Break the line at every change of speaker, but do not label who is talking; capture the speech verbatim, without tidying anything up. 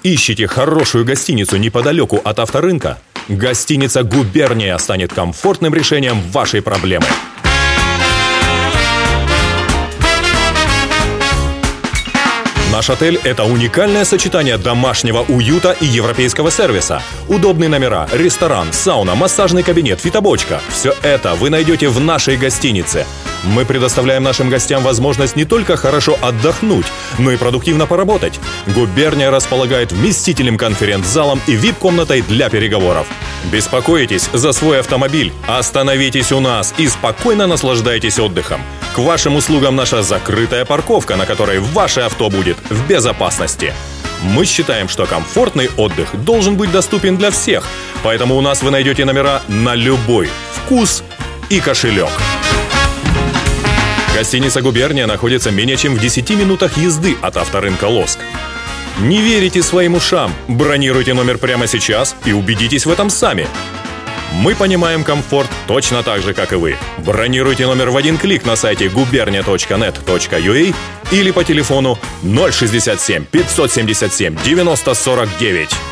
Ищите хорошую гостиницу неподалеку от авторынка? Гостиница «Губерния» станет комфортным решением вашей проблемы. Наш отель – это уникальное сочетание домашнего уюта и европейского сервиса. Удобные номера, ресторан, сауна, массажный кабинет, фитобочка – все это вы найдете в нашей гостинице. Мы предоставляем нашим гостям возможность не только хорошо отдохнуть, но и продуктивно поработать. «Губерния» располагает вместительным конференц-залом и ви ай пи-комнатой для переговоров. Беспокоитесь за свой автомобиль? Остановитесь у нас и спокойно наслаждайтесь отдыхом. К вашим услугам наша закрытая парковка, на которой ваше авто будет в безопасности. Мы считаем, что комфортный отдых должен быть доступен для всех, поэтому у нас вы найдете номера на любой вкус и кошелек. Гостиница «Губерния» находится менее чем в десяти минутах езды от авторынка «Лоск». Не верите своим ушам? Бронируйте номер прямо сейчас и убедитесь в этом сами. Мы понимаем комфорт точно так же, как и вы. Бронируйте номер в один клик на сайте губерния точка нет точка ю а или по телефону ноль шестьдесят семь пятьсот семьдесят семь девяносто сорок девять.